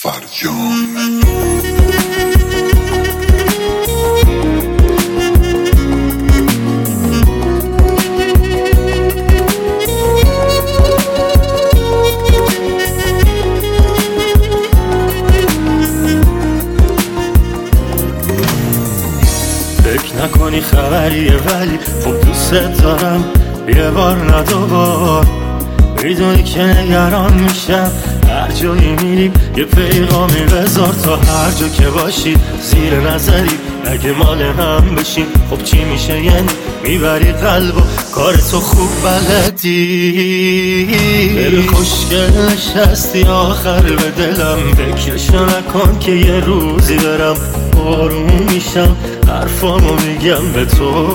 فرجام. فکر نکنی خبریه ولی خب دوست دارم، یه بار نه دوبار. میدونی که نگران میشم هر جایی میریم یه پیغامی بذار، تا هر جا که باشی زیر نظری اگه مال هم بشیم خب چی میشه؟ یعنی میبری قلب و کار تو خوب بلدی. دل خوشگل نشستی آخر به دلم، فکرشو نکن که یه روزی برم آروم میشم حرفامو میگم به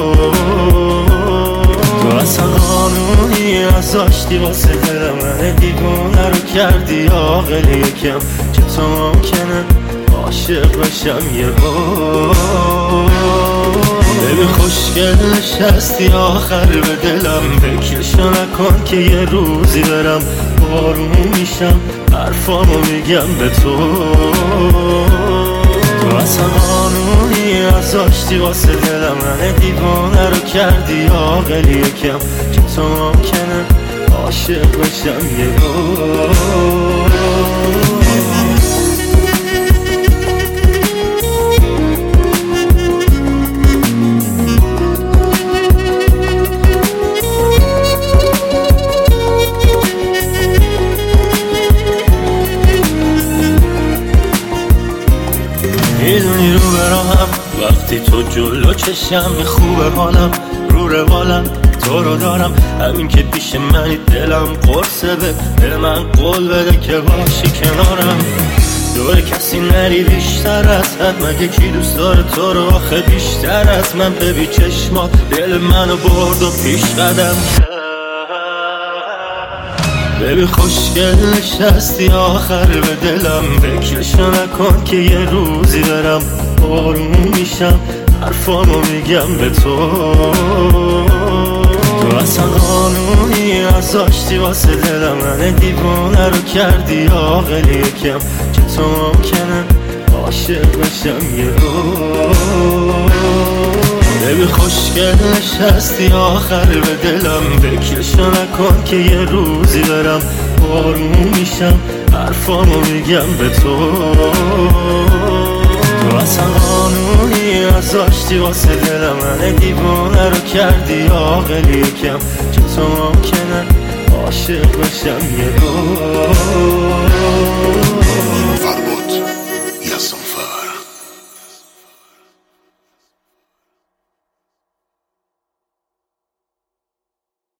تو اصلا قانونی نذاشتی واسه دلم، من دیوونه رو کردی عاقل یکم، که تو ممکنه عاشق بشم یه بار. ببین خوشگل نشستی آخر به دلم، فکرشو نکن که یه روزی برم آروم میشم حرفامو میگم به تو اصلا قانونی نذاشتی واسه دلم، من دیوانه رو کردی عاقل یکم، که تو ممکنه عاشق بشم یه بار. میدونی رو براهم وقتی تو جلو چشم خوبه حالم، رو روالم تو رو دارم، همین که پیش منی دلم قرصه، به من قول بده که باشی کنارم، دور کسی نری بیشتر از حد، مگه کی دوست داره تو رو آخه بیشتر از من؟ ببین چشمات دل منو برد و پیش قدم کرد. ببین خوشگل نشستی آخر به دلم، فکرشو نکن که یه روزی برم آروم میشم حرفامو میگم به تو اصلا قانونی نذاشتی واسه دلم، من دیوونه رو کردی عاقل یکم، که تو ممکنه عاشق بشم یه بار. ببین خوشگل نشستی آخر به دلم، فکرشو نکن که یه روزی برم آروم میشم حرفامو میگم به تو اصلا قانونی نذاشتی واسه دلم، من دیوونه رو کردی عاقل یکم، که تو ممکنه عاشق بشم یه بار.